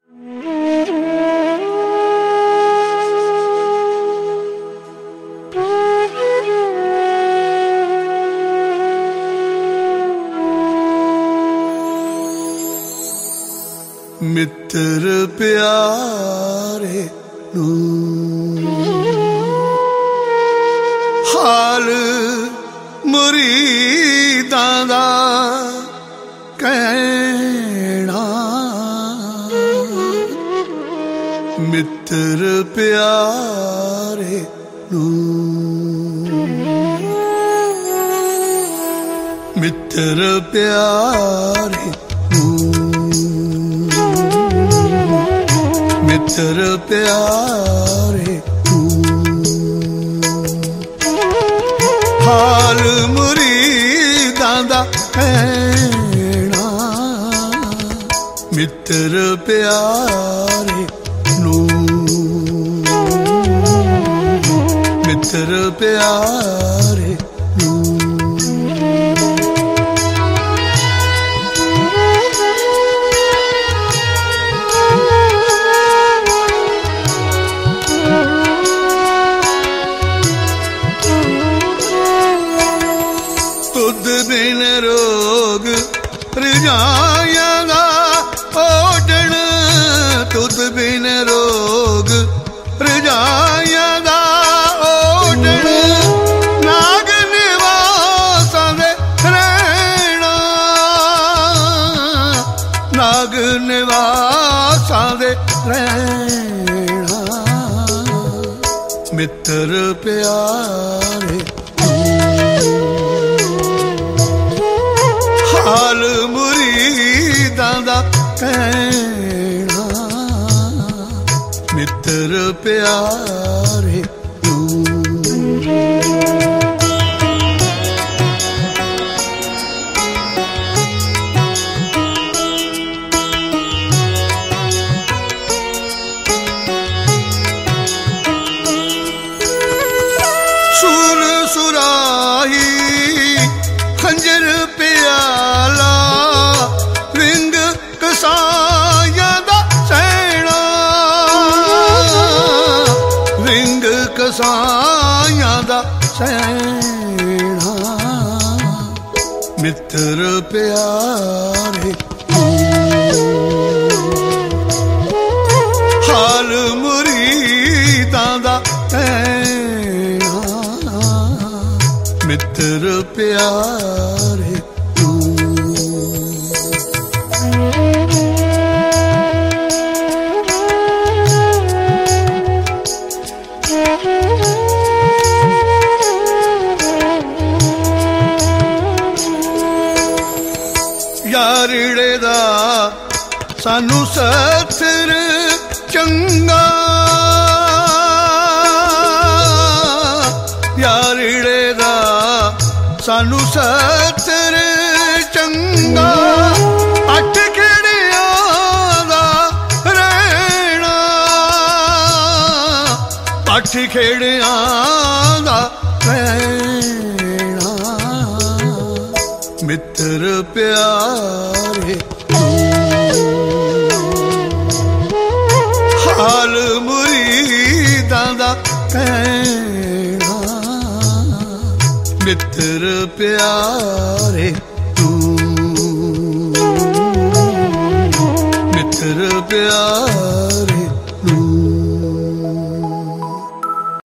ਮਿੱਤਰ ਪਿਆਰੇ ਨੂੰ ਹਾਲ ਮੁਰੀਦਾਂ ਦਾ ਕਹਿਣਾ, ਮਿੱਤਰ ਪਿਆਰੇ ਨੂੰ, ਮਿੱਤਰ ਪਿਆਰੇ ਮਿੱਤਰ ਪਿਆਰੇ ਹਾਲ ਮੁਰੀਦਾਂ ਦਾ ਕਹਿਣਾ, ਮਿੱਤਰ ਪਿਆਰੇ ਨੂੰ, ਮਿੱਤਰ ਪਿਆਰੇ ਨੂੰ। ਤੁਧ ਬਿਨ ਰੋਗ ਰਜਾਈਆਂ ਦਾ ਓਢਣ, ਤੁਧ ਬਿਨ ਰੋਗ ਰਜਾਈਆਂ ਦਾ ਓਢਣ, ਨਾਗ ਨਿਵਾਸਾਂ ਦੇ ਰਹਿਣਾ, ਨਾਗ ਨਿਵਾਸਾਂ ਦੇ ਰਹਿਣਾ, ਮਿੱਤਰ ਪਿਆਰੇ ਹਾਲ ਮੁਰੀਦਾਂ ਦਾ ਕਹਿਣਾ, ਮਿੱਤਰ ਪਿਆਰੇ ਸੁਰ ਸੁਰਾਹੀ ਖੰਜਰ ਪਿਆਲਾ, ਰਿੰਗ ਕਸਾਈਆਂ ਦਾ ਸਹਿਣਾ, ਰਿੰਗ ਕਸਾਈਆਂ ਦਾ ਸਹਿਣਾ, ਮਿੱਤਰ ਪਿਆਰੇ ਹਾਲ ਮੁਰੀਦਾਂ ਦਾ ਕਹਿਣਾ, ਮਿੱਤਰ ਪਿਆਰੇ ਯਾਰਿੜੇ ਦਾ ਸਾਨੂੰ ਸਤਿਰ ਚੰਗਾ, ਯਾਰਿੜੇ ਦਾ ਸਾਨੂੰ ਸਤਿਰ ਚੰਗਾ, ਅੱਠ ਖੇੜਿਆਂ ਦਾ ਰਹਿਣਾ, ਅੱਠ ਖੇੜਿਆਂ ਦਾ ਰਹਿਣਾ, ਮਿੱਤਰ ਪਿਆਰੇ ਹਾਲ ਮੁਰੀਦਾਂ ਦਾ ਕਹਿਣਾ, ਮਿੱਤਰ ਪਿਆਰੇ ਮਿੱਤਰ ਪਿਆਰੇ